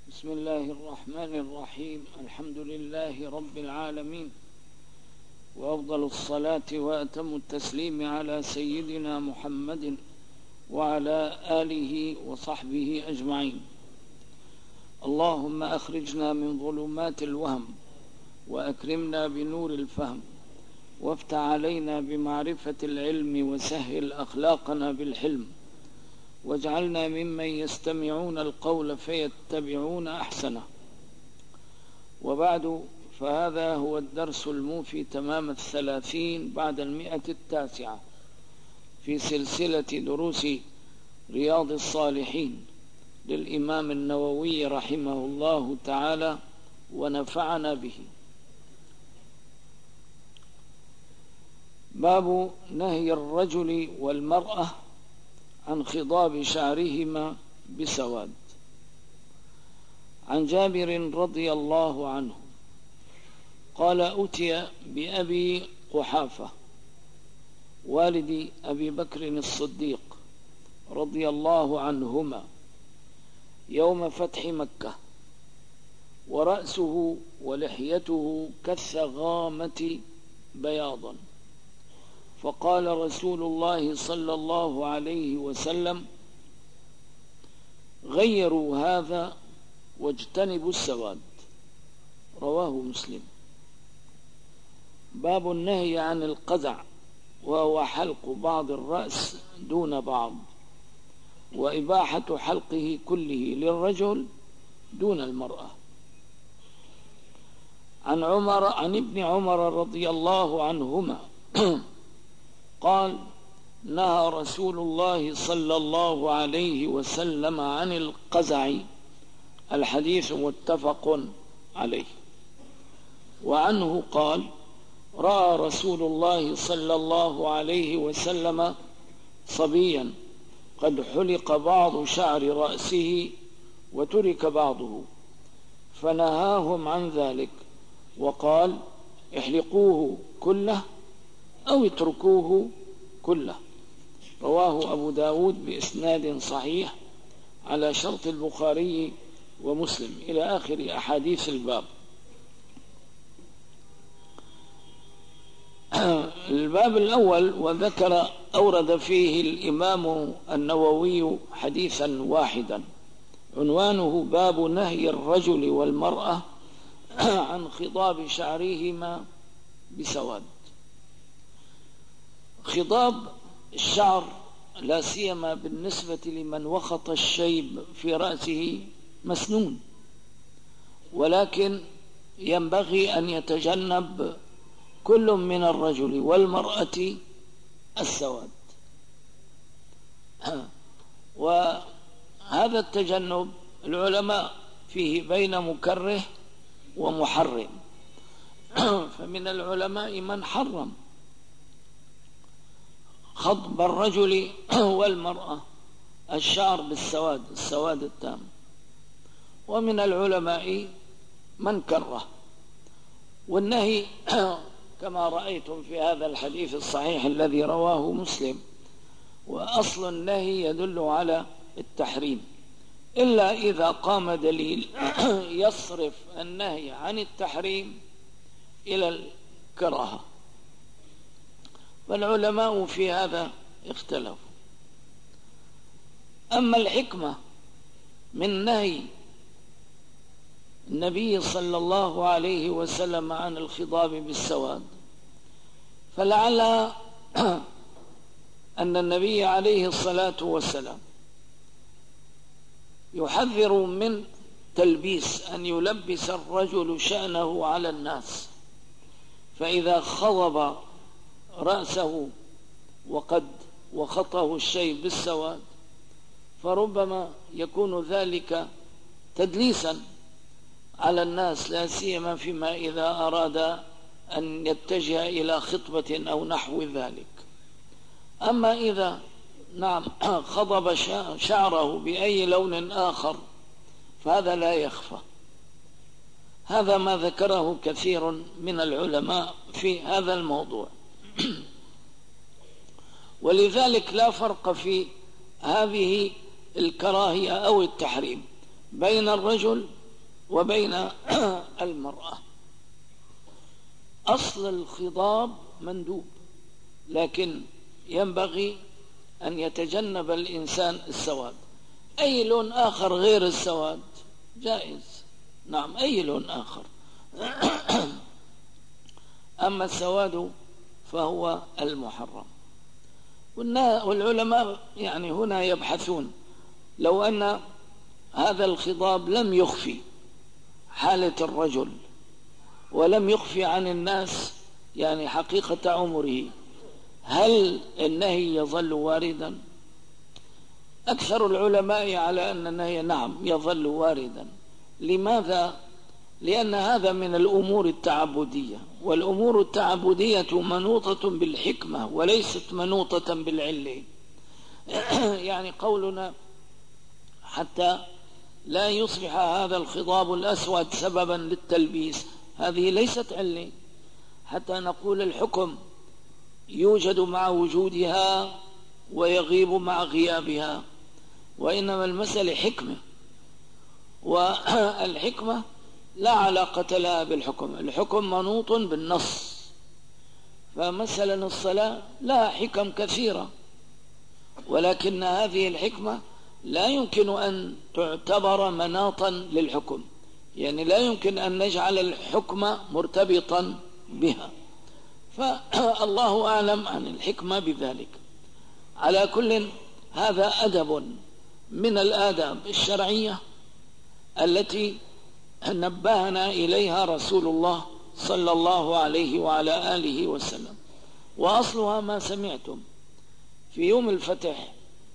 بسم الله الرحمن الرحيم. الحمد لله رب العالمين، وأفضل الصلاة وأتم التسليم على سيدنا محمد وعلى آله وصحبه أجمعين. اللهم أخرجنا من ظلمات الوهم وأكرمنا بنور الفهم، وافتح علينا بمعرفة العلم وسهل أخلاقنا بالحلم، واجعلنا ممن يستمعون القول فيتبعون أحسنه. وبعد، فهذا هو الدرس الموفي تمام 30 بعد 109 في سلسلة دروس رياض الصالحين للإمام النووي رحمه الله تعالى ونفعنا به. باب نهي الرجل والمرأة عن خضاب شعرهما بسواد. عن جابر رضي الله عنه قال: أتي بأبي قحافة والد أبي بكر الصديق رضي الله عنهما يوم فتح مكة، ورأسه ولحيته كالثغامة بياضا، فقال رسول الله صلى الله عليه وسلم: غيروا هذا واجتنبوا السواد. رواه مسلم. باب النهي عن القزع، وهو حلق بعض الرأس دون بعض، وإباحة حلقه كله للرجل دون المرأة. عن ابن عمر رضي الله عنهما قال: نهى رسول الله صلى الله عليه وسلم عن القزع. الحديث متفق عليه. وعنه قال: رأى رسول الله صلى الله عليه وسلم صبيا قد حلق بعض شعر رأسه وترك بعضه، فنهاهم عن ذلك وقال: احلقوه كله أو اتركوه كله. رواه أبو داود بإسناد صحيح على شرط البخاري ومسلم، إلى آخر أحاديث الباب. الباب الأول أورد فيه الإمام النووي حديثا واحدا، عنوانه: باب نهي الرجل والمرأة عن خضاب شعرهما بسواد. خضاب الشعر لا سيما بالنسبة لمن وخط الشيب في رأسه مسنون، ولكن ينبغي أن يتجنب كل من الرجل والمرأة السواد. وهذا التجنب العلماء فيه بين مكره ومحرم، فمن العلماء من حرم خضب الرجل والمرأة الشعر بالسواد، السواد التام، ومن العلماء من كره. والنهي كما رأيتم في هذا الحديث الصحيح الذي رواه مسلم، وأصل النهي يدل على التحريم، إلا إذا قام دليل يصرف النهي عن التحريم إلى الكراهة، فالعلماء في هذا اختلفوا. أما الحكمة من نهي النبي صلى الله عليه وسلم عن الخضاب بالسواد، فلعل أن النبي عليه الصلاة والسلام يحذر من تلبيس، أن يلبس الرجل شأنه على الناس، فإذا خضب رأسه وقد وخطه الشيء بالسواد فربما يكون ذلك تدليسا على الناس، لا سيما فيما إذا أراد أن يتجه إلى خطبة أو نحو ذلك. أما إذا خضب شعره بأي لون آخر فهذا لا يخفى. هذا ما ذكره كثير من العلماء في هذا الموضوع. ولذلك لا فرق في هذه الكراهية أو التحريم بين الرجل وبين المرأة. أصل الخضاب مندوب، لكن ينبغي أن يتجنب الإنسان السواد. أي لون آخر غير السواد جائز، نعم، أي لون آخر. أما السواد فهو المحرم. والعلماء يعني هنا يبحثون، لو أن هذا الخضاب لم يخفي حالة الرجل ولم يخفي عن الناس يعني حقيقة عمره، هل النهي يظل واردا؟ أكثر العلماء على أن النهي نعم يظل واردا. لماذا؟ لأن هذا من الأمور التعبدية، والأمور التعبدية منوطة بالحكمة وليست منوطة بالعلة. يعني قولنا حتى لا يصبح هذا الخضاب الأسود سببا للتلبيس، هذه ليست علة. حتى نقول الحكم يوجد مع وجودها ويغيب مع غيابها، وإنما المسألة حكمة، والحكمة لا علاقة لها بالحكم. الحكم منوط بالنص. فمثلا الصلاة لها حكم كثيرة، ولكن هذه الحكمة لا يمكن أن تعتبر مناطا للحكم، يعني لا يمكن أن نجعل الحكم مرتبطا بها، فالله أعلم عن الحكمة بذلك. على كل، هذا أدب من الآداب الشرعية التي نبهنا إليها رسول الله صلى الله عليه وعلى آله وسلم. وأصلها ما سمعتم. في يوم الفتح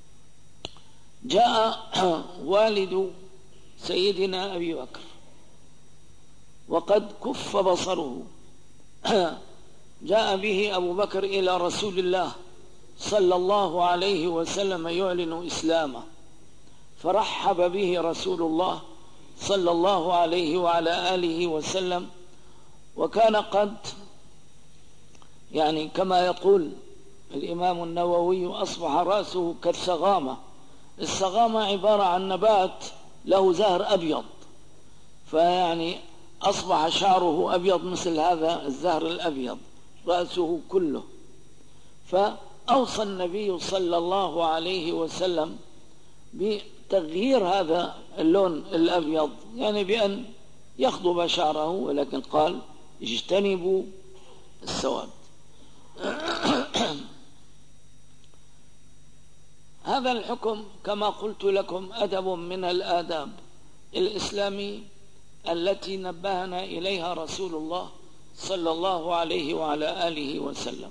جاء والد سيدنا أبي بكر وقد كف بصره، جاء به أبو بكر إلى رسول الله صلى الله عليه وسلم يعلن إسلامه، فرحب به رسول الله صلى الله عليه وعلى آله وسلم. وكان قد يعني كما يقول الإمام النووي أصبح رأسه كالسغامة. السغامة عبارة عن نبات له زهر أبيض، فيعني أصبح شعره أبيض مثل هذا الزهر الأبيض رأسه كله. فأوصى النبي صلى الله عليه وسلم بتغيير هذا اللون الأبيض، يعني بأن يخضب شعره، ولكن قال اجتنبوا السواد. هذا الحكم كما قلت لكم أدب من الآداب الإسلامية التي نبهنا إليها رسول الله صلى الله عليه وعلى آله وسلم.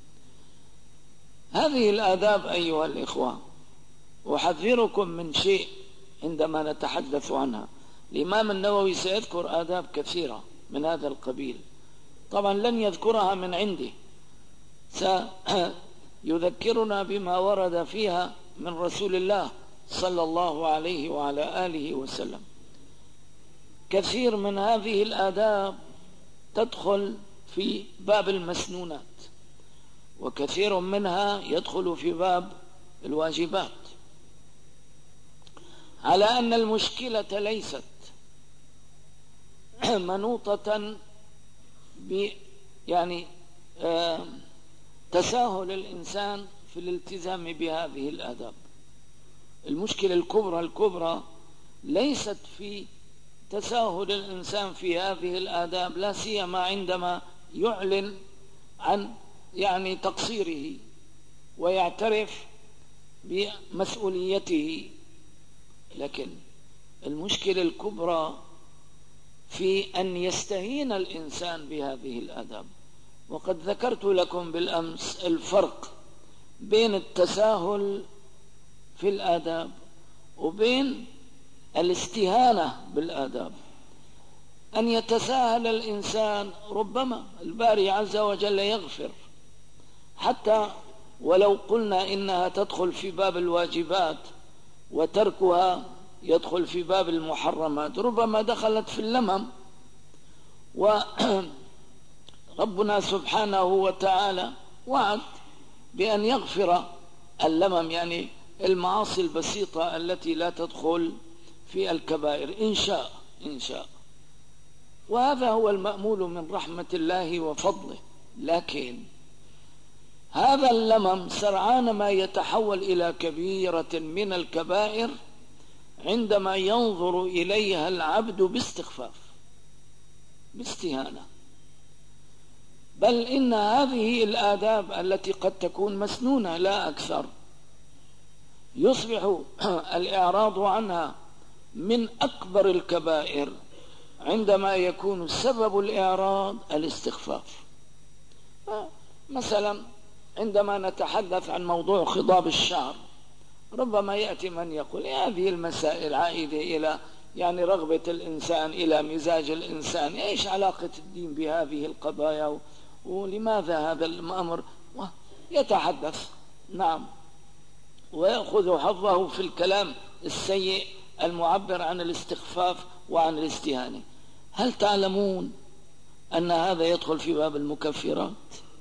هذه الآداب أيها الإخوة، أحذركم من شيء عندما نتحدث عنها. الإمام النووي سيذكر آداب كثيرة من هذا القبيل، طبعا لن يذكرها من عنده، سيذكرنا بما ورد فيها من رسول الله صلى الله عليه وعلى آله وسلم. كثير من هذه الآداب تدخل في باب المسنونات، وكثير منها يدخل في باب الواجبات، على أن المشكلة ليست منوطة يعني تساهل الإنسان في الالتزام بهذه الآداب. المشكلة الكبرى ليست في تساهل الإنسان في هذه الآداب، لا سيما عندما يعلن عن يعني تقصيره ويعترف بمسؤوليته. لكن المشكلة الكبرى في أن يستهين الإنسان بهذه الآداب. وقد ذكرت لكم بالأمس الفرق بين التساهل في الآداب وبين الاستهانة بالآداب. أن يتساهل الإنسان، ربما الباري عز وجل يغفر، حتى ولو قلنا إنها تدخل في باب الواجبات وتركها يدخل في باب المحرمات، ربما دخلت في اللمم. وربنا سبحانه وتعالى وعد بأن يغفر اللمم، يعني المعاصي البسيطة التي لا تدخل في الكبائر، إن شاء. وهذا هو المأمول من رحمة الله وفضله. لكن هذا اللمم سرعان ما يتحول إلى كبيرة من الكبائر عندما ينظر إليها العبد باستخفاف، باستهانة. بل إن هذه الآداب التي قد تكون مسنونة لا أكثر يصبح الإعراض عنها من أكبر الكبائر عندما يكون سبب الإعراض الاستخفاف. مثلا عندما نتحدث عن موضوع خضاب الشعر، ربما يأتي من يقول هذه المسائل عائدة إلى يعني رغبة الإنسان، إلى مزاج الإنسان، إيش علاقة الدين بهذه القضايا ولماذا هذا الأمر؟ يتحدث نعم ويأخذ حظه في الكلام السيء المعبر عن الاستخفاف وعن الاستهانة. هل تعلمون أن هذا يدخل في باب المكفرات؟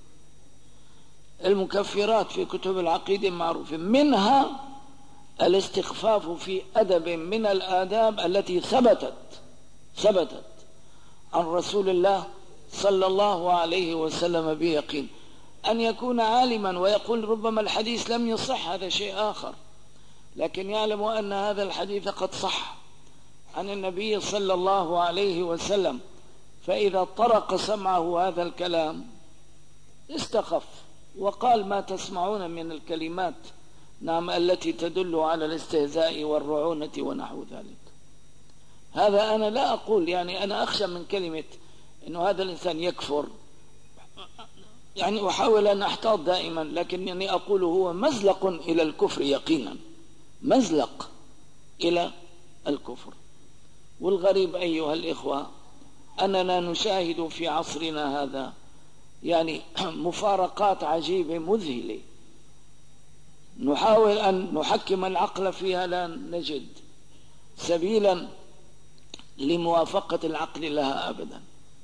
المكفرات في كتب العقيدة معروفة، منها الاستخفاف في أدب من الآداب التي ثبتت عن رسول الله صلى الله عليه وسلم بيقين، أن يكون عالما ويقول ربما الحديث لم يصح، هذا شيء آخر، لكن يعلم أن هذا الحديث قد صح عن النبي صلى الله عليه وسلم، فإذا طرق سمعه هذا الكلام استخف وقال ما تسمعون من الكلمات نعم التي تدل على الاستهزاء والرعونة ونحو ذلك. هذا أنا لا أقول يعني أنا أخشى من كلمة إنه هذا الإنسان يكفر، يعني أحاول أن أحتاط دائما، لكنني أقول هو مزلق إلى الكفر يقينا، مزلق إلى الكفر. والغريب أيها الإخوة أننا نشاهد في عصرنا هذا يعني مفارقات عجيبة مذهلة، نحاول أن نحكم العقل فيها لا نجد سبيلا لموافقة العقل لها أبدا.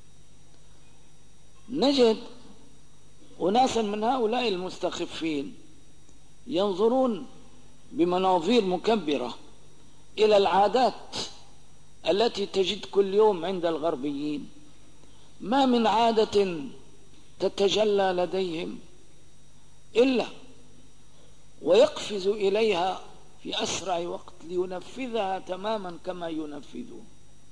نجد أناسا من هؤلاء المستخفين ينظرون بمناظير مكبرة إلى العادات التي تجد كل يوم عند الغربيين، ما من عادة تتجلى لديهم إلا ويقفز إليها في أسرع وقت لينفذها تماما كما ينفذون،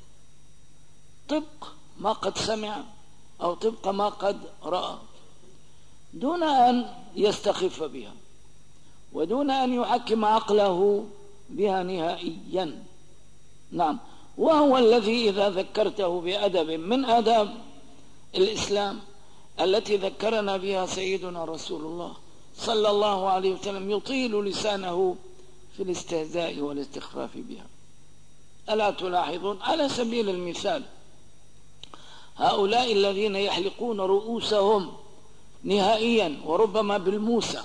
طبق ما قد سمع أو طبق ما قد رأى، دون أن يستخف بها ودون أن يحكم عقله بها نهائيا. نعم، وهو الذي إذا ذكرته بأدب من آداب الإسلام التي ذكرنا بها سيدنا رسول الله صلى الله عليه وسلم يطيل لسانه في الاستهزاء والاستخفاف بها. ألا تلاحظون على سبيل المثال هؤلاء الذين يحلقون رؤوسهم نهائيا وربما بالموسى،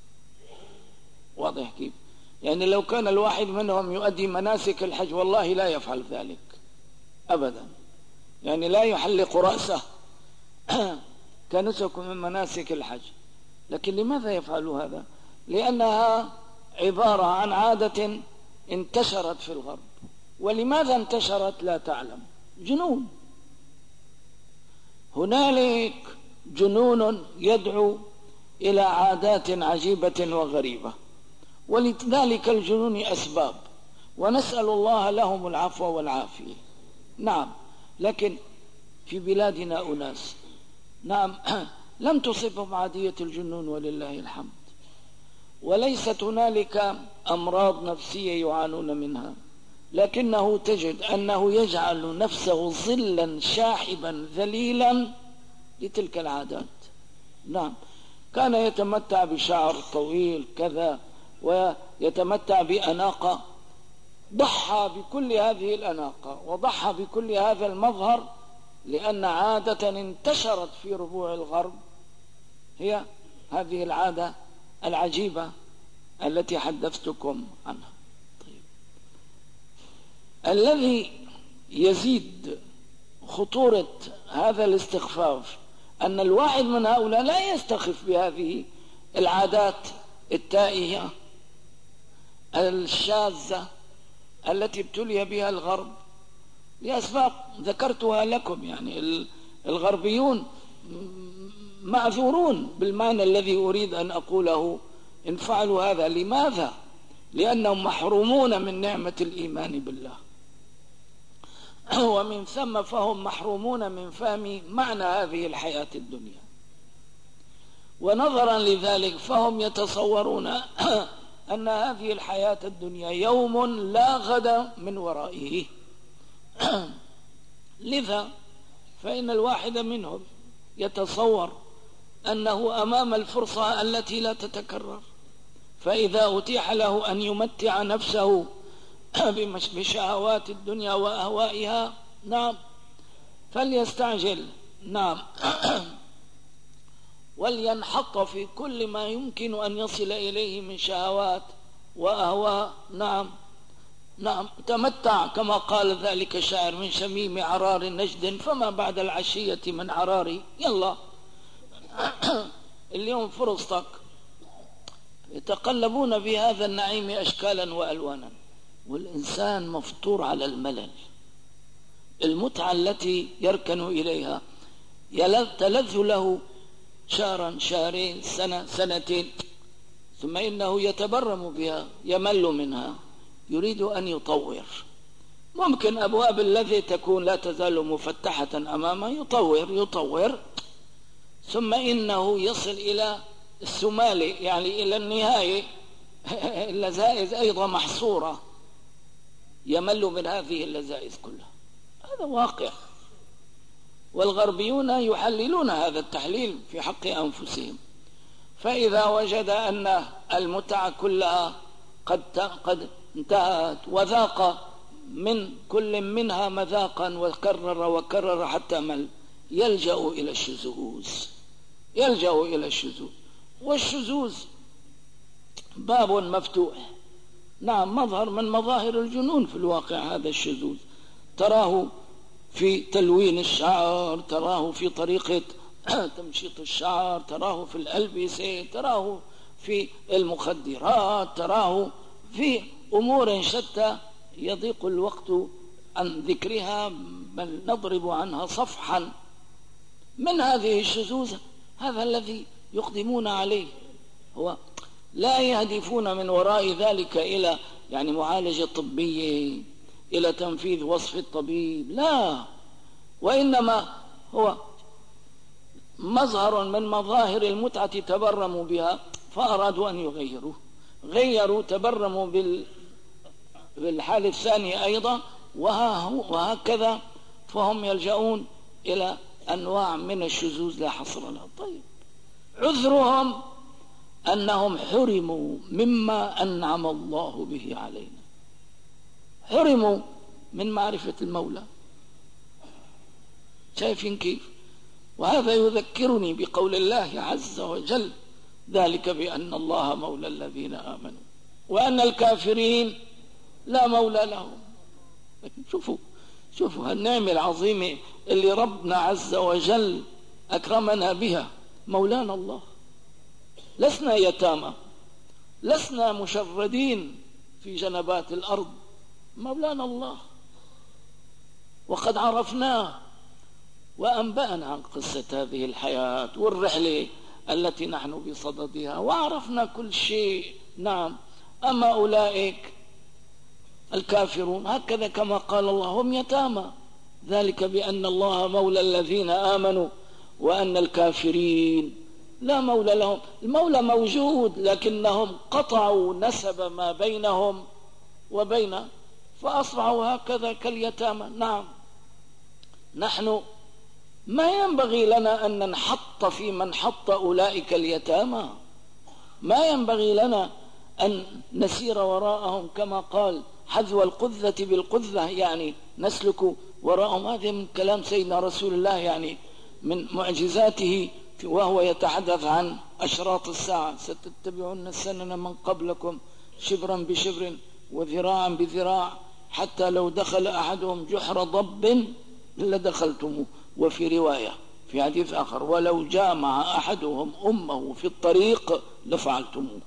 واضح كيف؟ يعني لو كان الواحد منهم يؤدي مناسك الحج والله لا يفعل ذلك أبدا، يعني لا يحلق رأسه كنسك من مناسك الحج. لكن لماذا يفعل هذا؟ لأنها عبارة عن عادة انتشرت في الغرب. ولماذا انتشرت لا تعلم، جنون، هنالك جنون يدعو إلى عادات عجيبة وغريبة، ولذلك الجنون أسباب، ونسأل الله لهم العفو والعافية. نعم، لكن في بلادنا أناس نعم لم تصبهم عادية الجنون ولله الحمد، وليست هنالك أمراض نفسية يعانون منها، لكنه تجد أنه يجعل نفسه ظلا شاحبا ذليلا لتلك العادات. نعم، كان يتمتع بشعر طويل كذا ويتمتع بأناقة، ضحى بكل هذه الأناقة وضحى بكل هذا المظهر لأن عادة انتشرت في ربوع الغرب هي هذه العادة العجيبة التي حدثتكم عنها. طيب، الذي يزيد خطورة هذا الاستخفاف أن الواحد من هؤلاء لا يستخف بهذه العادات التائهة الشاذة التي ابتلي بها الغرب، لأسباب ذكرتها لكم. يعني الغربيون معذورون بالمعنى الذي أريد أن أقوله إن فعلوا هذا. لماذا؟ لأنهم محرومون من نعمة الإيمان بالله، ومن ثم فهم محرومون من فهم معنى هذه الحياة الدنيا. ونظرا لذلك فهم يتصورون أن هذه الحياة الدنيا يوم لا غد من ورائه. لذا فإن الواحد منهم يتصور أنه أمام الفرصة التي لا تتكرر، فإذا أتيح له أن يمتع نفسه بشهوات الدنيا وأهوائها، نعم، فليستعجل، نعم، ولينحط في كل ما يمكن أن يصل إليه من شهوات وأهواء. نعم، نعم، تمتع كما قال ذلك الشاعر: من شميم عرار نجد فما بعد العشية من عراري. يلا اليوم فرصتك. يتقلبون بهذا النعيم أشكالا وألوانا، والإنسان مفطور على الملل. المتعة التي يركن إليها تلذ له شهرا، شهرين، سنة، سنتين، ثم إنه يتبرم بها، يمل منها، يريد أن يطور. ممكن أبواب الذي تكون لا تزال مفتحة أمامه يطور، ثم إنه يصل إلى السمال، يعني إلى النهاية. اللذائذ أيضا محصورة، يمل من هذه اللذائذ كلها. هذا واقع، والغربيون يحللون هذا التحليل في حق أنفسهم. فإذا وجد أن المتعة كلها قد انتهت، وذاق من كل منها مذاقا وكرر حتى مل، يلجأ إلى الشذوذ. والشذوذ باب مفتوح، نعم، مظهر من مظاهر الجنون في الواقع. هذا الشذوذ تراه في تلوين الشعر، تراه في طريقة تمشيط الشعر، تراه في الألبسة، تراه في المخدرات، تراه في أمور شتى يضيق الوقت عن ذكرها، بل نضرب عنها صفحا. من هذه الشذوذ هذا الذي يقدمون عليه، هو لا يهدفون من وراء ذلك إلى يعني معالجة طبية، إلى تنفيذ وصف الطبيب، لا، وإنما هو مظهر من مظاهر المتعة تبرموا بها، فأرادوا أن غيروا تبرموا بالحال الثاني أيضا، وهكذا، فهم يلجؤون إلى أنواع من الشذوذ لا حصر لها. طيب، عذرهم أنهم حرموا مما أنعم الله به علينا، حرموا من معرفة المولى. شايفين كيف؟ وهذا يذكرني بقول الله عز وجل: ذلك بأن الله مولى الذين آمنوا وأن الكافرين لا مولى لهم. شوفوا هالنعمة العظيمة اللي ربنا عز وجل أكرمنا بها، مولانا الله. لسنا يتامى، لسنا مشردين في جنبات الأرض، مولانا الله. وقد عرفناه وأنبأنا عن قصة هذه الحياة والرحلة التي نحن بصددها، وعرفنا كل شيء. نعم، أما أولئك الكافرون هكذا كما قال الله: هم يتامى. ذلك بأن الله مولى الذين آمنوا وأن الكافرين لا مولى لهم. المولى موجود، لكنهم قطعوا نسب ما بينهم وبينه، فأصبحوا هكذا كاليتامى. نعم، نحن ما ينبغي لنا أن ننحط في منحط أولئك اليتامى، ما ينبغي لنا أن نسير وراءهم كما قال: حذو القذة بالقذة، يعني نسلك وراءهم. هذا من كلام سيدنا رسول الله، يعني من معجزاته، وهو يتحدث عن أشراط الساعة: ستتبعون السنن من قبلكم شبرا بشبر وذراعا بذراع، حتى لو دخل أحدهم جحر ضب لدخلتموه. وفي رواية في حديث آخر: ولو جامع أحدهم أمه في الطريق لفعلتموه.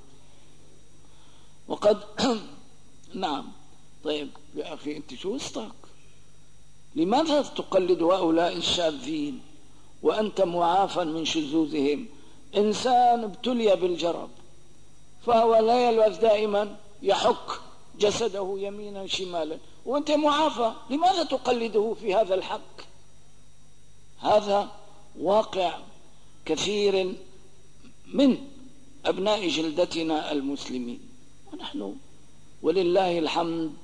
وقد نعم. طيب يا أخي، أنت شو قصتك؟ لماذا تقلد هؤلاء الشاذين وأنت معافى من شذوذهم؟ إنسان ابتلي بالجرب فهو لا يلوث، دائما يحك جسده يمينا شمالا، وأنت معافى، لماذا تقلده في هذا الحق؟ هذا واقع كثير من أبناء جلدتنا المسلمين، ونحن ولله الحمد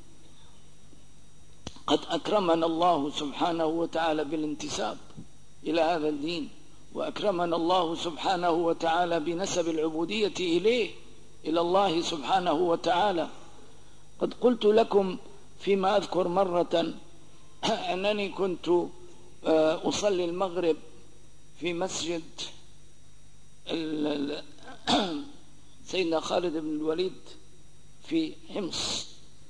قد أكرمنا الله سبحانه وتعالى بالانتساب إلى هذا الدين، وأكرمنا الله سبحانه وتعالى بنسب العبودية إليه، إلى الله سبحانه وتعالى. قد قلت لكم فيما أذكر مرة أنني كنت أصلي المغرب في مسجد سيدنا خالد بن الوليد في حمص،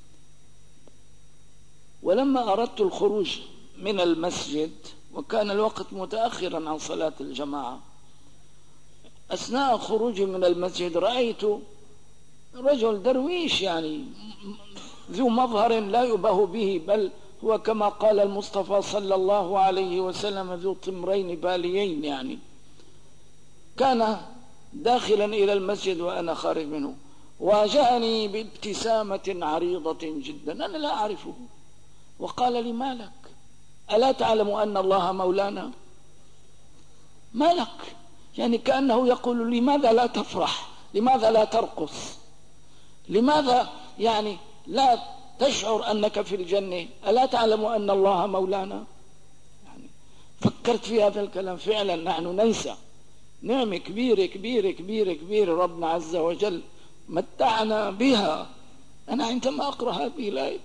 ولما أردت الخروج من المسجد وكان الوقت متأخرا عن صلاة الجماعة، أثناء خروجي من المسجد رأيت رجل درويش، يعني ذو مظهر لا يبه به، بل هو كما قال المصطفى صلى الله عليه وسلم ذو طمرين باليين، يعني كان داخلا إلى المسجد وأنا خارج منه، واجهني بابتسامة عريضة جدا أنا لا أعرفه، وقال لي: ما لك؟ ألا تعلم أن الله مولانا؟ ما لك؟ يعني كأنه يقول: لماذا لا تفرح؟ لماذا لا ترقص؟ لماذا يعني لا تشعر أنك في الجنة؟ ألا تعلم أن الله مولانا؟ يعني فكرت في هذا الكلام، فعلا نحن ننسى نعمة كبيرة كبيرة كبيرة كبيرة ربنا عز وجل متعنا بها. أنا عندما أقرأ هذه الآية: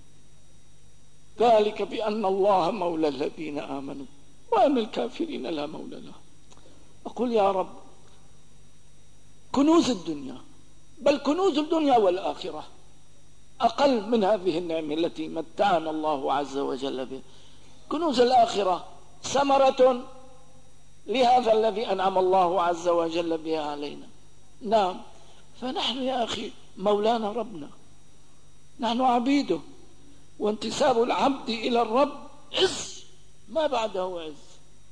ذلك بأن الله مولى الذين آمنوا وأن الكافرين لا مولى لهم، أقول يا رب كنوز الدنيا، بل كنوز الدنيا والآخرة أقل من هذه النعمة التي متعنا الله عز وجل بها. كنوز الآخرة ثمرة لهذا الذي أنعم الله عز وجل بها علينا. نعم، فنحن يا أخي مولانا ربنا، نحن عبيده، وانتساب العبد إلى الرب عز ما بعده عز.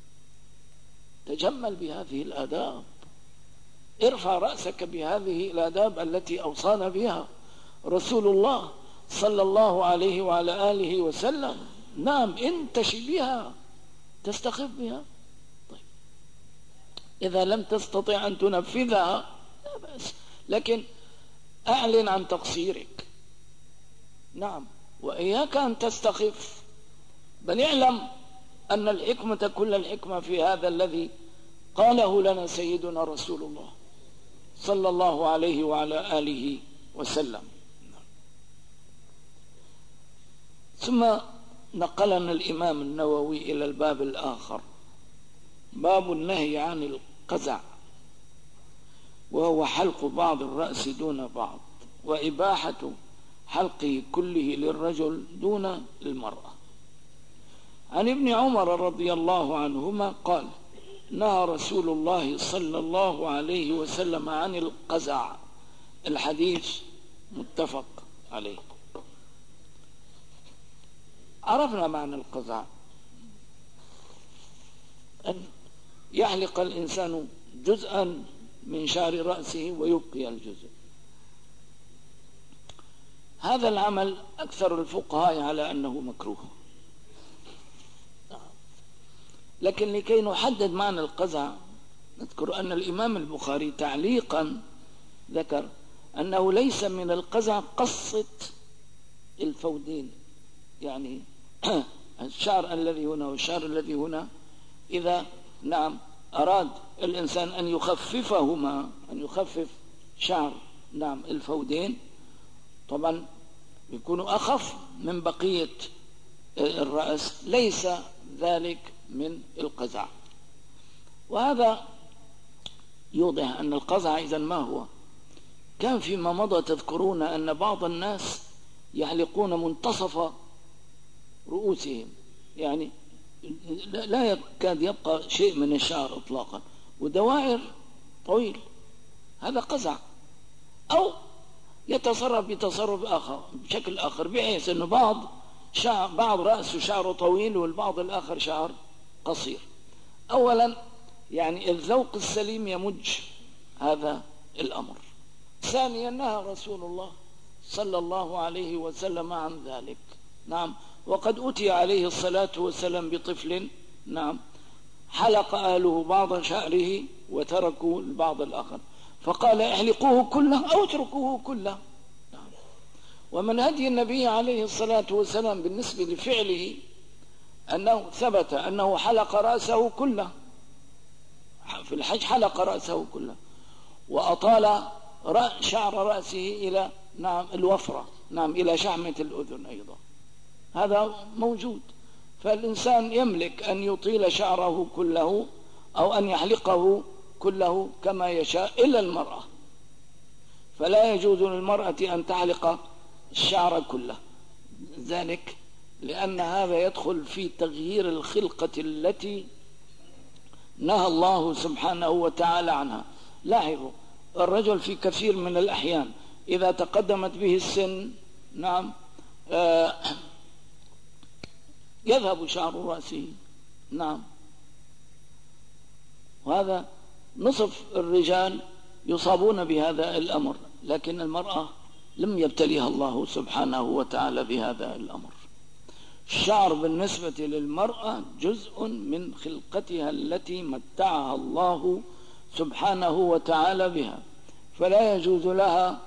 تجمل بهذه الآداب، ارفع رأسك بهذه الآداب التي أوصانا بها رسول الله صلى الله عليه وعلى آله وسلم. نعم، انتشي بها، تستخف بها. طيب، إذا لم تستطع أن تنفذها لا بأس، لكن أعلن عن تقصيرك. نعم، وإياك أن تستخف، بل اعلم أن الحكمة كل الحكمة في هذا الذي قاله لنا سيدنا رسول الله صلى الله عليه وعلى آله وسلم. ثم نقلنا الإمام النووي إلى الباب الآخر، باب النهي عن القزع، وهو حلق بعض الرأس دون بعض، وإباحة حلقه كله للرجل دون المرأة. عن ابن عمر رضي الله عنهما قال: نهى رسول الله صلى الله عليه وسلم عن القزع. الحديث متفق عليه. عرفنا معنى القزع، أن يحلق الإنسان جزءا من شعر رأسه ويبقي الجزء. هذا العمل أكثر الفقهاء على أنه مكروه، لكن لكي نحدد معنى القزع نذكر أن الإمام البخاري تعليقا ذكر أنه ليس من القزع قصة الفودين، يعني الشعر الذي هنا والشعر الذي هنا، إذا نعم أراد الإنسان أن يخففهما، أن يخفف شعر نعم الفودين، طبعا يكون أخف من بقية الرأس، ليس ذلك من القزع. وهذا يوضح أن القزع إذن ما هو. كان فيما مضى تذكرون أن بعض الناس يحلقون منتصف رؤوسهم، يعني لا يكاد يبقى شيء من الشعر إطلاقا، ودوائر طويل، هذا قزع. أو يتصرف بتصرف آخر بشكل آخر، بحيث أن بعض بعض رأسه شعره طويل والبعض الآخر شعر قصير. أولا يعني الذوق السليم يمج هذا الأمر. ثانيا نهى رسول الله صلى الله عليه وسلم عن ذلك. نعم. وقد أتي عليه الصلاة والسلام بطفل نعم حلق أهله بعض شعره وتركوا البعض الآخر، فقال احلقوه كله أو اتركوه كله. نعم. ومن هدي النبي عليه الصلاة والسلام بالنسبة لفعله أنه ثبت أنه حلق رأسه كله في الحج، حلق رأسه كله وأطال شعر رأسه إلى نعم الوفرة، نعم إلى شحمة الأذن أيضا، هذا موجود. فالإنسان يملك أن يطيل شعره كله أو أن يحلقه كله كما يشاء إلا المرأة، فلا يجوز للمرأة أن تحلق الشعر كله، ذلك لأن هذا يدخل في تغيير الخلقة التي نهى الله سبحانه وتعالى عنها. لاحظوا الرجل في كثير من الأحيان إذا تقدمت به السن نعم يذهب شعر رأسه. نعم. وهذا نصف الرجال يصابون بهذا الأمر، لكن المرأة لم يبتليها الله سبحانه وتعالى بهذا الأمر. الشعر بالنسبة للمرأة جزء من خلقتها التي متعها الله سبحانه وتعالى بها، فلا يجوز لها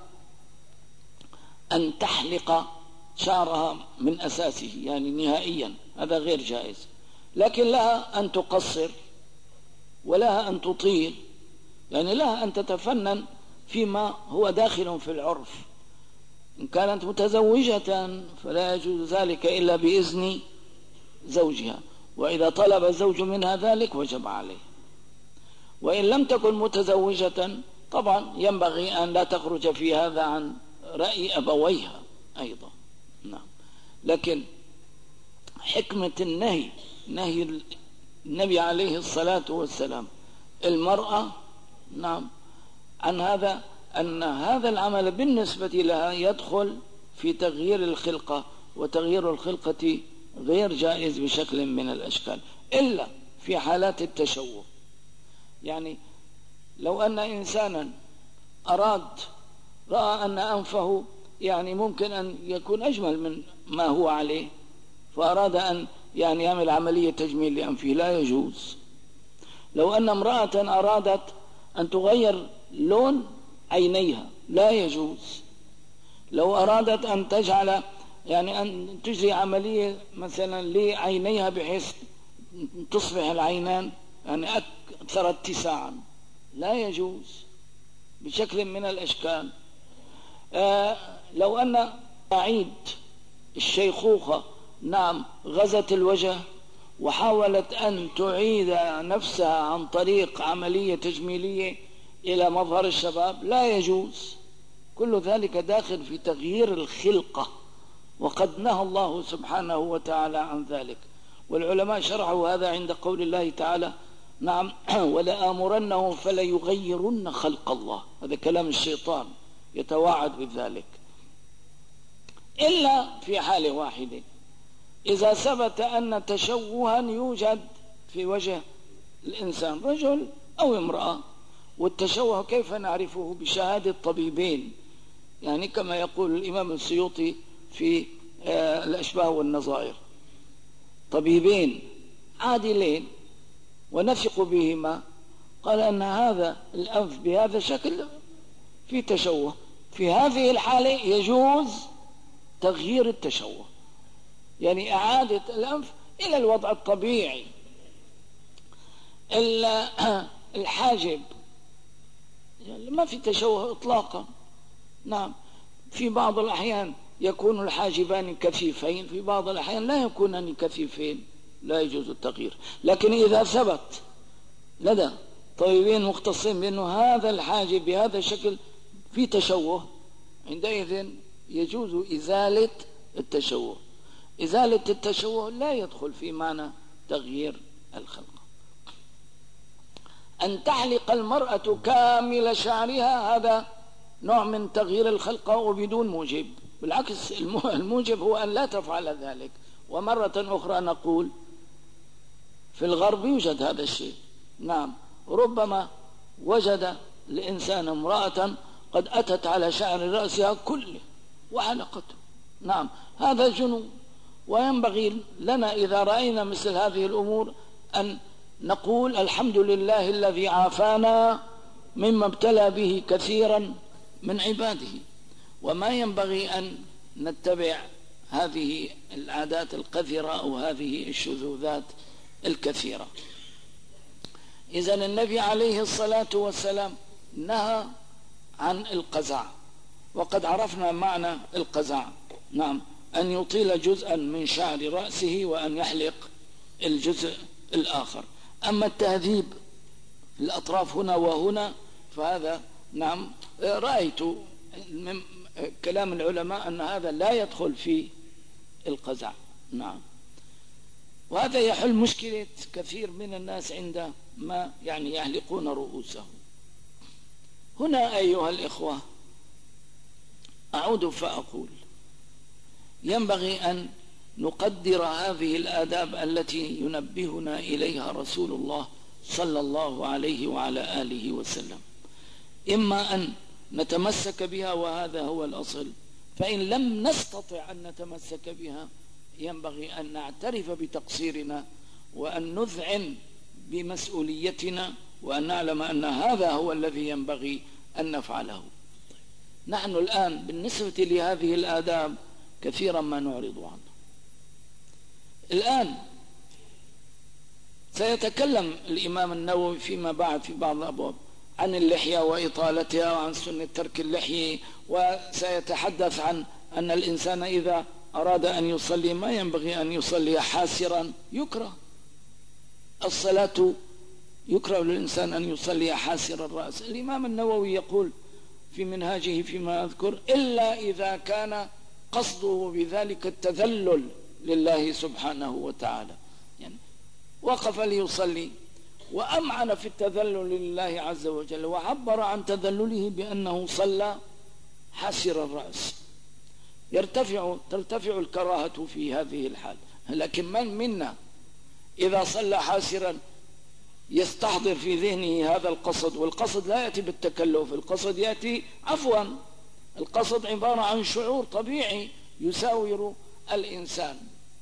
أن تحلق شعرها من أساسه يعني نهائيا، هذا غير جائز. لكن لها أن تقصر ولها أن تطيل، يعني لها أن تتفنن فيما هو داخل في العرف. إن كانت متزوجة فلا يجوز ذلك إلا بإذن زوجها، وإذا طلب الزوج منها ذلك وجب عليه. وإن لم تكن متزوجة طبعا ينبغي أن لا تخرج في هذا عن رأي أبويها أيضا. نعم. لكن حكمة نهي النبي عليه الصلاة والسلام المرأة نعم عن هذا أن هذا العمل بالنسبة لها يدخل في تغيير الخلقة، وتغيير الخلقة غير جائز بشكل من الأشكال إلا في حالات التشوه. يعني لو أن إنسانا رأى أن أنفه يعني ممكن أن يكون أجمل من ما هو عليه، فأراد أن يعني يعمل عملية تجميل لأنفه، لا يجوز. لو أن امرأة أرادت أن تغير لون عينيها لا يجوز. لو أرادت أن تجعل يعني أن تجري عملية مثلا لعينيها بحيث تصبح العينان يعني أكثر اتساعا لا يجوز بشكل من الأشكال. لو أن عيد الشيخوخة نعم غزت الوجه وحاولت أن تعيد نفسها عن طريق عملية تجميلية إلى مظهر الشباب لا يجوز. كل ذلك داخل في تغيير الخلقة، وقد نهى الله سبحانه وتعالى عن ذلك. والعلماء شرحوا هذا عند قول الله تعالى نعم ولآمرنهم فليغيرن خلق الله، هذا كلام الشيطان يتواعد بذلك، إلا في حالة واحدة، إذا ثبت أن تشوها يوجد في وجه الإنسان رجل أو امرأة. والتشوه كيف نعرفه؟ بشهادة طبيبين، يعني كما يقول الإمام السيوطي في الأشباه والنظائر، طبيبين عادلين ونثق بهما، قال أن هذا الأنف بهذا الشكل في تشوه، في هذه الحالة يجوز تغيير التشوه، يعني إعادة الأنف إلى الوضع الطبيعي. الحاجب يعني ما في تشوه إطلاقا. نعم. في بعض الأحيان يكون الحاجبان كثيفين، في بعض الأحيان لا يكونان كثيفين، لا يجوز التغيير. لكن إذا ثبت لدى طبيبين مختصين بأنه هذا الحاجب بهذا الشكل في تشوه، عندئذ يجوز إزالة التشوه. إزالة التشوه لا يدخل في معنى تغيير الخلقة. أن تحلق المرأة كامل شعرها هذا نوع من تغيير الخلقة وبدون موجب، بالعكس الموجب هو أن لا تفعل ذلك. ومرة أخرى نقول في الغرب يوجد هذا الشيء. نعم، ربما وجد الإنسان امرأة قد أتت على شعر رأسها كله وحلقته. نعم، هذا جنون. وينبغي لنا إذا رأينا مثل هذه الأمور أن نقول الحمد لله الذي عافانا مما ابتلى به كثيرا من عباده. وما ينبغي أن نتبع هذه العادات القذرة أو هذه الشذوذات الكثيرة. إذن النبي عليه الصلاة والسلام نهى عن القزع، وقد عرفنا معنى القزع. نعم، أن يطيل جزءا من شعر رأسه وأن يحلق الجزء الآخر. أما التهذيب الأطراف هنا وهنا فهذا نعم رأيت من كلام العلماء أن هذا لا يدخل في القزع. نعم، وهذا يحل مشكلة كثير من الناس عندما يحلقون رؤوسهم. هنا أيها الإخوة أعود فأقول ينبغي أن نقدر هذه الآداب التي ينبهنا إليها رسول الله صلى الله عليه وعلى آله وسلم، إما أن نتمسك بها وهذا هو الأصل، فإن لم نستطع أن نتمسك بها ينبغي أن نعترف بتقصيرنا وأن نذعن بمسؤوليتنا وأن نعلم أن هذا هو الذي ينبغي أن نفعله. نحن الآن بالنسبة لهذه الآداب كثيرا ما نعرض عنها. الآن سيتكلم الإمام النووي فيما بعد في بعض الأبواب عن اللحية وإطالتها وعن سنة ترك اللحية، وسيتحدث عن أن الإنسان إذا أراد أن يصلي ما ينبغي أن يصلي حاسرا، يكره الصلاة، يكره للإنسان أن يصلي حاسر الرأس. الإمام النووي يقول في منهاجه فيما أذكر إلا إذا كان قصده بذلك التذلل لله سبحانه وتعالى، يعني وقف ليصلي وأمعن في التذلل لله عز وجل وعبر عن تذلله بأنه صلى حاسر الرأس، ترتفع الكراهة في هذه الحال. لكن من منا إذا صلى حاسرا يستحضر في ذهنه هذا القصد، والقصد لا يأتي بالتكلف، القصد يأتي عفوا، القصد عبارة عن شعور طبيعي يساور الإنسان.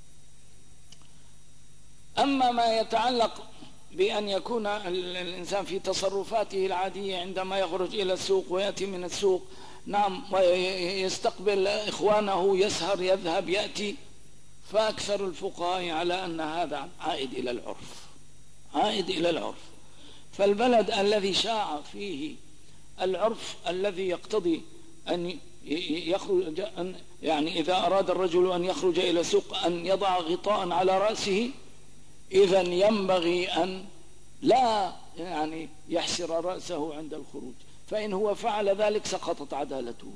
أما ما يتعلق بأن يكون الإنسان في تصرفاته العادية عندما يخرج إلى السوق ويأتي من السوق، نعم، ويستقبل إخوانه، يسهر، يذهب، يأتي، فأكثر الفقهاء على أن هذا عائد إلى العرف، عائد إلى العرف. فالبلد الذي شاع فيه العرف الذي يقتضي أن يخرج، يعني إذا أراد الرجل أن يخرج إلى سوق أن يضع غطاء على رأسه، إذن ينبغي أن لا يحسر رأسه عند الخروج، فإن هو فعل ذلك سقطت عدالته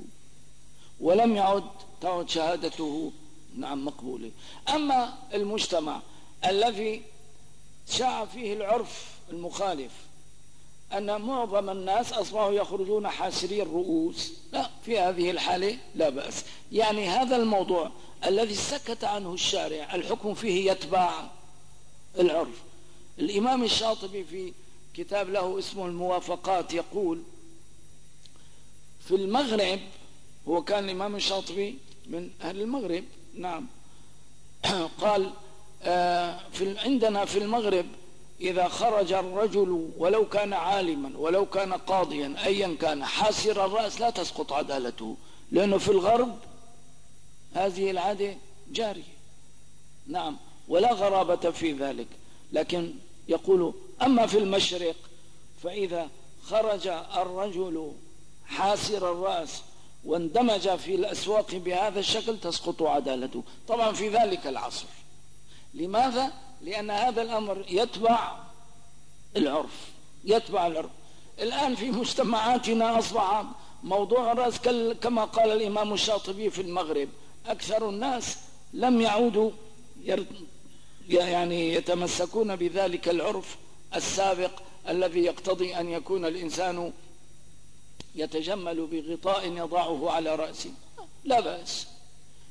ولم تعد شهادته نعم مقبولة. أما المجتمع الذي شاع فيه العرف المخالف أن معظم الناس أصبحوا يخرجون حاسري الرؤوس، لا، في هذه الحالة لا بأس. يعني هذا الموضوع الذي سكت عنه الشارع الحكم فيه يتبع العرف. الإمام الشاطبي في كتاب له اسمه الموافقات يقول في المغرب، هو كان الإمام الشاطبي من أهل المغرب، نعم، قال عندنا في المغرب إذا خرج الرجل ولو كان عالما ولو كان قاضيا أيا كان حاسر الرأس لا تسقط عدالته، لأنه في الغرب هذه العادة جارية، نعم، ولا غرابة في ذلك. لكن يقول أما في المشرق فإذا خرج الرجل حاسر الرأس واندمج في الأسواق بهذا الشكل تسقط عدالته. طبعا في ذلك العصر، لماذا؟ لأن هذا الأمر يتبع العرف، يتبع العرف. الآن في مجتمعاتنا أصبح موضوع الرأس كما قال الإمام الشاطبي في المغرب، أكثر الناس لم يعودوا يتمسكون بذلك العرف السابق الذي يقتضي أن يكون الإنسان يتجمل بغطاء يضعه على رأسه. لا بأس،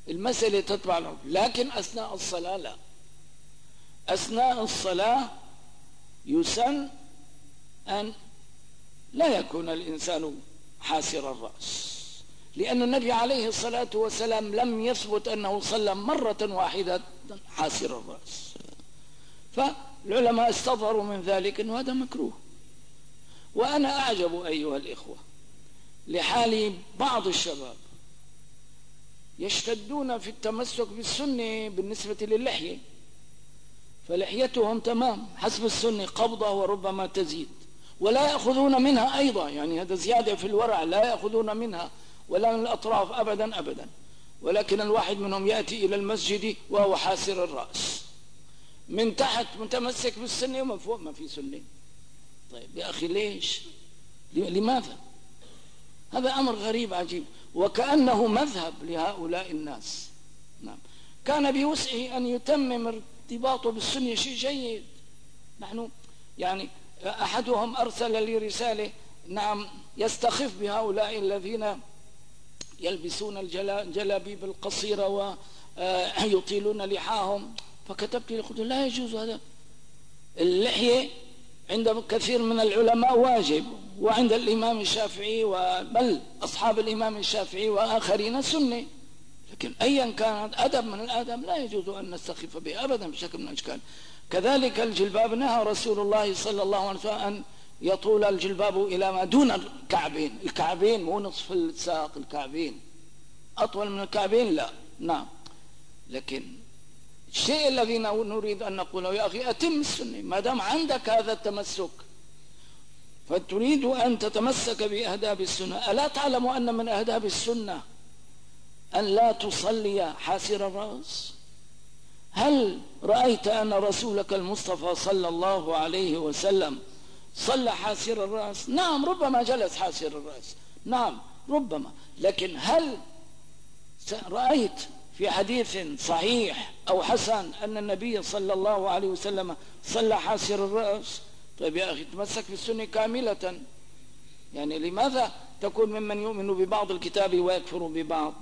المسألة تتبع العرف، لكن أثناء الصلاة لا. أثناء الصلاة يسن أن لا يكون الإنسان حاسر الرأس، لأن النبي عليه الصلاة والسلام لم يثبت أنه صلى مرة واحدة حاسر الرأس، فالعلماء استظهروا من ذلك أنه هذا مكروه. وأنا أعجب أيها الإخوة لحال بعض الشباب يشتدون في التمسك بالسنة بالنسبة للحية، فلحيتهم تمام حسب السنة قبضة وربما تزيد، ولا يأخذون منها أيضا، يعني هذا زيادة في الورع، لا يأخذون منها ولا من الأطراف أبدا أبدا، ولكن الواحد منهم يأتي إلى المسجد وهو حاسر الرأس، من تحت متمسك بالسنة ومن فوق ما في سنة. طيب يا أخي ليش؟ لماذا؟ هذا أمر غريب عجيب، وكأنه مذهب لهؤلاء الناس. نعم، كان بوسعه أن يتمم ارتباطه بالسنة، شيء جيد. نحن يعني أحدهم أرسل لي رسالة نعم يستخف بهؤلاء الذين يلبسون الجلابيب القصيرة ويطيلون لحاهم، فكتبت له قلت لا يجوز هذا. اللحية عند كثير من العلماء واجب، وعند الإمام الشافعي بل أصحاب الإمام الشافعي وآخرين سنة، لكن أيا كان أدب من الآداب لا يجوز أن نستخف به أبدا بشكل من الأشكال. كذلك الجلباب، نهى رسول الله صلى الله عليه وسلم أن يطول الجلباب إلى ما دون الكعبين، الكعبين مو نصف الساق، الكعبين أطول من الكعبين لا. نعم، لكن الشيء الذي نريد أن نقوله يا أخي أتم السنة، ما دام عندك هذا التمسك فتريد أن تتمسك بأهداب السنة، ألا تعلم أن من أهداب السنة أن لا تصلي حاسر الرأس؟ هل رأيت أن رسولك المصطفى صلى الله عليه وسلم صلى حاسر الرأس؟ نعم، ربما جلس حاسر الرأس، نعم ربما، لكن هل رأيت في حديث صحيح أو حسن أن النبي صلى الله عليه وسلم صلى حاسر الرأس؟ طيب يا أخي تمسك بالسنة كاملة، يعني لماذا تكون ممن يؤمن ببعض الكتاب ويكفر ببعض؟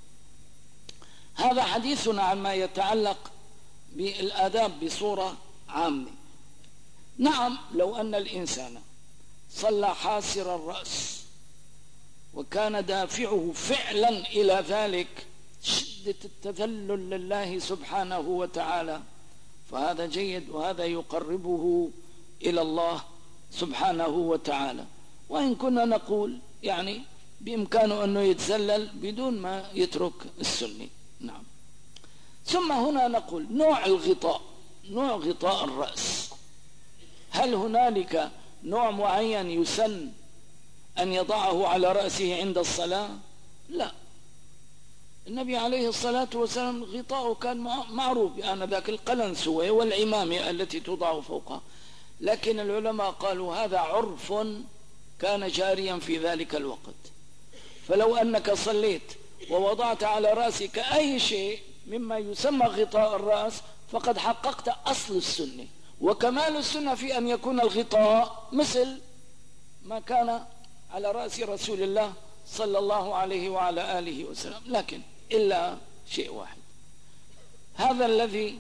هذا حديثنا عما يتعلق بالآداب بصورة عامة. نعم، لو أن الإنسان صلى حاسر الرأس وكان دافعه فعلا إلى ذلك شدة التذلل لله سبحانه وتعالى فهذا جيد، وهذا يقربه إلى الله سبحانه وتعالى. وإن كنا نقول يعني بإمكانه أنه يتذلل بدون ما يترك السنة. نعم. ثم هنا نقول نوع الغطاء، نوع غطاء الرأس، هل هنالك نوع معين يسن أن يضعه على رأسه عند الصلاة؟ لا، النبي عليه الصلاة والسلام غطاءه كان معروف بآنذاك القلنسوة والعمامة التي توضع فوقها، لكن العلماء قالوا هذا عرف كان جاريا في ذلك الوقت، فلو أنك صليت ووضعت على رأسك أي شيء مما يسمى غطاء الرأس فقد حققت أصل السنة، وكمال السنة في أن يكون الغطاء مثل ما كان على رأس رسول الله صلى الله عليه وعلى آله وسلم. لكن إلا شيء واحد، هذا الذي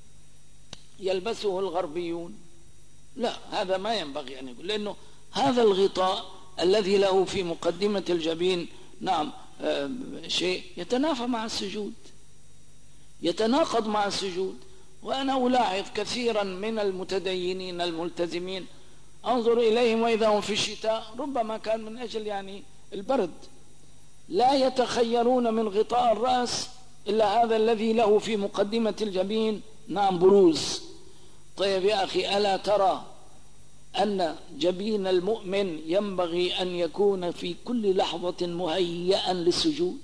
يلبسه الغربيون لا، هذا ما ينبغي أن يقول، لأنه هذا الغطاء الذي له في مقدمة الجبين نعم شيء يتنافى مع السجود، يتناقض مع السجود. وأنا ألاحظ كثيرا من المتدينين الملتزمين أنظر إليهم وإذا هم في الشتاء ربما كان من أجل يعني البرد لا يتخيرون من غطاء الرأس إلا هذا الذي له في مقدمة الجبين نعم بروز. طيب يا أخي ألا ترى أن جبين المؤمن ينبغي أن يكون في كل لحظة مهيئا للسجود؟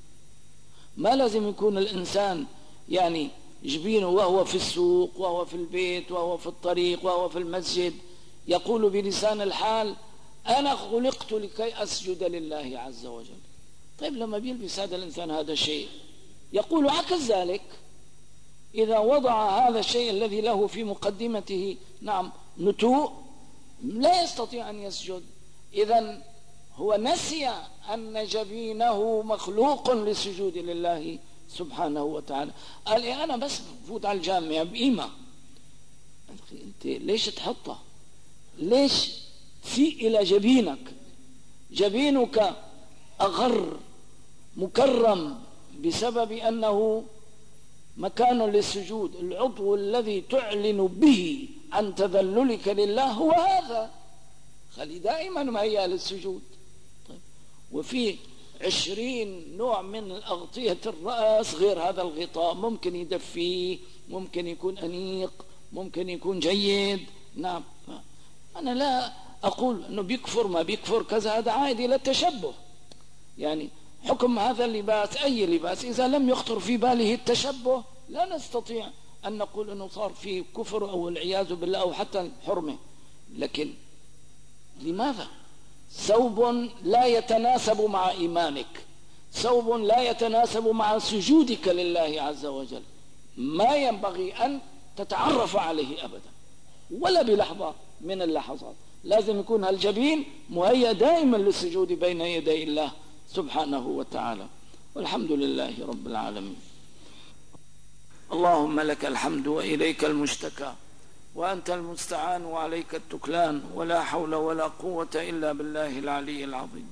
ما لازم يكون الإنسان يعني جبينه وهو في السوق وهو في البيت وهو في الطريق وهو في المسجد يقول بلسان الحال أنا خلقت لكي أسجد لله عز وجل. طيب لما بيلبس هذا الإنسان هذا الشيء يقول عكس ذلك، إذا وضع هذا الشيء الذي له في مقدمته نعم نتوء لا يستطيع أن يسجد. إذن هو نسي أن جبينه مخلوق للسجود لله سبحانه وتعالى. قال لي أنا بس بفوت على الجامعة بقيمة. أنت ليش تحطها؟ ليش تسيء إلى جبينك؟ جبينك أغر مكرم بسبب أنه مكان للسجود. العضو الذي تعلن به عن تذللك لله هو هذا. خلي دائما مهيأ للسجود. طيب. وفي 20 نوع من أغطية الرأس غير هذا الغطاء، ممكن يدفيه، ممكن يكون أنيق، ممكن يكون جيد. نعم، أنا لا أقول أنه بيكفر ما بيكفر كذا، هذا عائد إلى التشبه. يعني حكم هذا اللباس، أي لباس، إذا لم يخطر في باله التشبه لا نستطيع أن نقول أنه صار فيه كفر أو العياذ بالله أو حتى الحرمة. لكن لماذا؟ ثوب لا يتناسب مع إيمانك، ثوب لا يتناسب مع سجودك لله عز وجل، ما ينبغي أن تتعرف عليه أبدا ولا بلحظة من اللحظات. لازم يكون هالجبين مهيأ دائما للسجود بين يدي الله سبحانه وتعالى. والحمد لله رب العالمين. اللهم لك الحمد وإليك المشتكى وأنت المستعان وعليك التكلان، ولا حول ولا قوة إلا بالله العلي العظيم.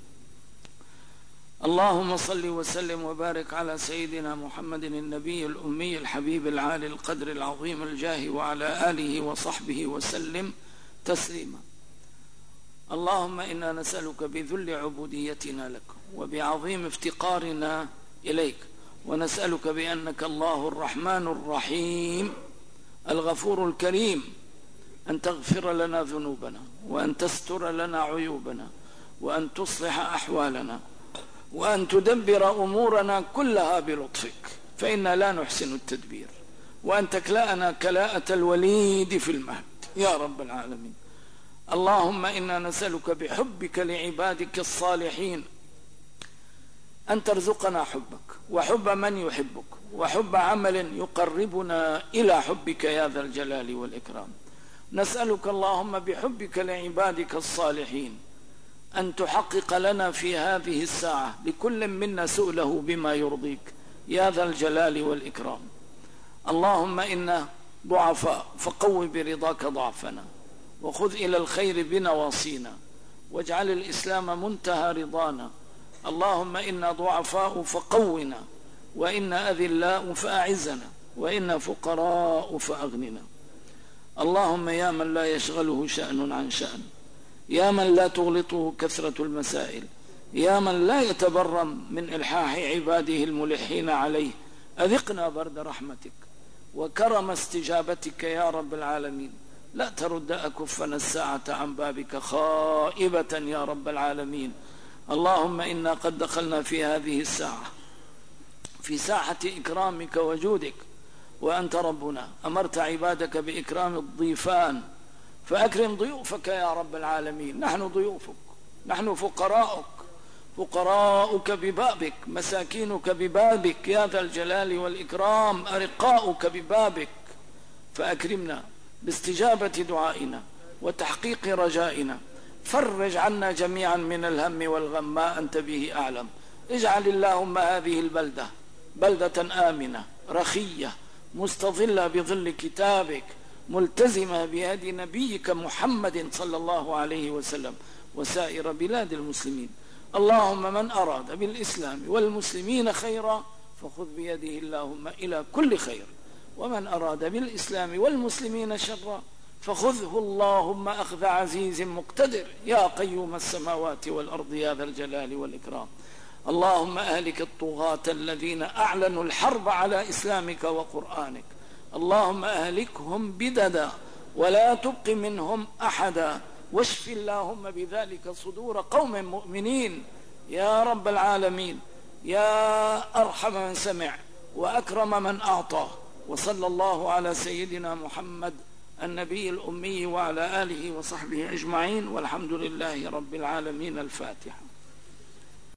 اللهم صل وسلم وبارك على سيدنا محمد النبي الأمي الحبيب العالي القدر العظيم الجاه، وعلى آله وصحبه وسلم تسليما. اللهم إنا نسألك بذل عبوديتنا لك وبعظيم افتقارنا إليك، ونسألك بأنك الله الرحمن الرحيم الغفور الكريم أن تغفر لنا ذنوبنا، وأن تستر لنا عيوبنا، وأن تصلح أحوالنا، وأن تدبر أمورنا كلها بلطفك، فإنا لا نحسن التدبير، وأن تكلأنا كلاءة الوليد في المهد يا رب العالمين. اللهم إنا نسألك بحبك لعبادك الصالحين أن ترزقنا حبك وحب من يحبك وحب عمل يقربنا إلى حبك يا ذا الجلال والإكرام. نسألك اللهم بحبك لعبادك الصالحين أن تحقق لنا في هذه الساعة لكل منا سؤله بما يرضيك يا ذا الجلال والإكرام. اللهم إنا ضعفاء فقو برضاك ضعفنا، وخذ إلى الخير بنواصينا، واجعل الإسلام منتهى رضانا. اللهم إنا ضعفاء فقونا، وإنا أذلاء فأعزنا، وإنا فقراء فأغننا. اللهم يا من لا يشغله شأن عن شأن، يا من لا تغلطه كثرة المسائل، يا من لا يتبرم من إلحاح عباده الملحين عليه، أذقنا برد رحمتك وكرم استجابتك يا رب العالمين. لا ترد أكفنا الساعة عن بابك خائبة يا رب العالمين. اللهم إنا قد دخلنا في هذه الساعة في ساحة إكرامك وجودك، وأنت ربنا أمرت عبادك بإكرام الضيفان، فأكرم ضيوفك يا رب العالمين. نحن ضيوفك، نحن فقراؤك ببابك، مساكينك ببابك يا ذا الجلال والإكرام، أرقاؤك ببابك، فأكرمنا باستجابة دعائنا وتحقيق رجائنا. فرج عنا جميعا من الهم والغم ما أنت به أعلم. اجعل اللهم هذه البلدة بلدة آمنة رخية مستظلة بظل كتابك، ملتزمة بهدي نبيك محمد صلى الله عليه وسلم، وسائر بلاد المسلمين. اللهم من أراد بالإسلام والمسلمين خيرا فخذ بيده اللهم إلى كل خير، ومن أراد بالإسلام والمسلمين شرا فخذه اللهم أخذ عزيز مقتدر يا قيوم السماوات والأرض يا ذا الجلال والإكرام. اللهم أهلك الطغاة الذين أعلنوا الحرب على إسلامك وقرآنك، اللهم أهلكهم بددا ولا تبق منهم أحدا، واشف اللهم بذلك صدور قوم مؤمنين يا رب العالمين، يا أرحم من سمع وأكرم من أعطى. وصلى الله على سيدنا محمد النبي الأمي وعلى آله وصحبه أجمعين، والحمد لله رب العالمين. الفاتحة.